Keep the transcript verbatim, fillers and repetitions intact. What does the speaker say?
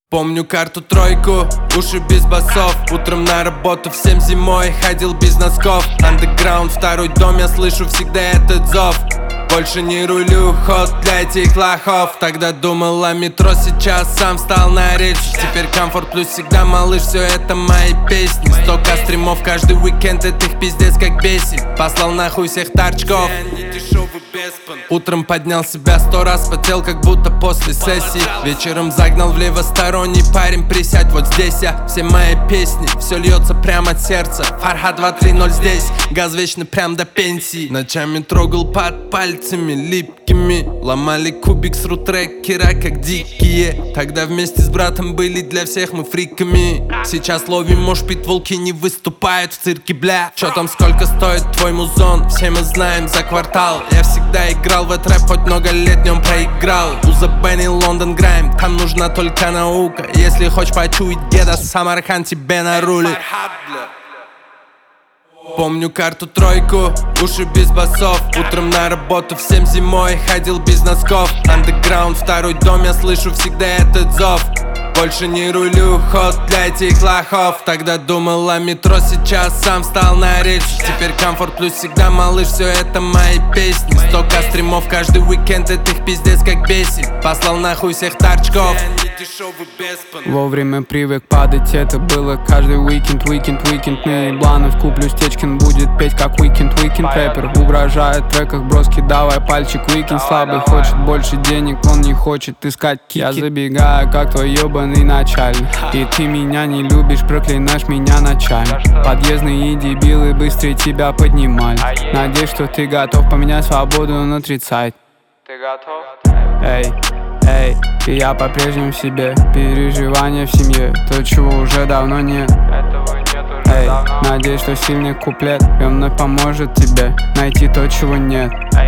Помню карту тройку, уши без басов. Утром на работу всем зимой ходил без носков. Андеграунд, второй дом, я слышу всегда этот зов. Больше не рулю, ход для этих лохов. Тогда думал о метро, сейчас сам встал на рельсы. Теперь комфорт плюс всегда малыш, все это мои песни. Столько стримов каждый уикенд, это их пиздец как бесит. Послал нахуй всех торчков. Утром поднял себя сто раз, потел как будто после сессии. Вечером загнал в левосторонний, парень, присядь вот здесь я. Все мои песни, все льется прямо от сердца. Фархад два три ноль здесь, газ вечный прям до пенсии. Ночами трогал под пальцами липкими. Ломали кубик с рутрекера как дикие. Тогда вместе с братом были для всех мы фриками. Сейчас ловим мошпит, волки не выступают в цирке, бля. Чё там, сколько стоит твой музон? Все мы знаем за квартал. Я всегда играл в этот рэп, хоть много лет днем проиграл. Узабенил Лондон Грайм, там нужна только наука. Если хочешь почуять геда, Самархан тебе нарулит. Помню карту тройку, уши без басов. Утром на работу всем зимой ходил без носков. Андеграунд, второй дом, я слышу всегда этот зов. Больше не рулю, ход для этих лохов. Тогда думал о метро, сейчас сам встал на рельсы. Теперь комфорт плюс всегда малыш, все это мои песни. Столько стримов каждый уикенд, это их пиздец как бесит. Послал нахуй всех торчков. Вовремя привык падать, это было каждый уикенд, уикенд, уикенд. На ебланов куплю Стечкин, будет петь как уикенд, уикенд. Рэпер угрожает в треках, броски, давай пальчик, уикенд. Слабый хочет больше денег, он не хочет искать кики. Я забегаю, как твой ебаный начальник. И ты меня не любишь, проклинаешь меня ночами. Подъездные дебилы быстрее тебя поднимали. Надеюсь, что ты готов поменять свободу на отрицать. Ты готов? Эй, эй, и я по-прежнему в себе. Переживания в семье, то, чего уже давно нет. Эй, надеюсь, что сильный куплет, и он вновь поможет тебе найти то, чего нет.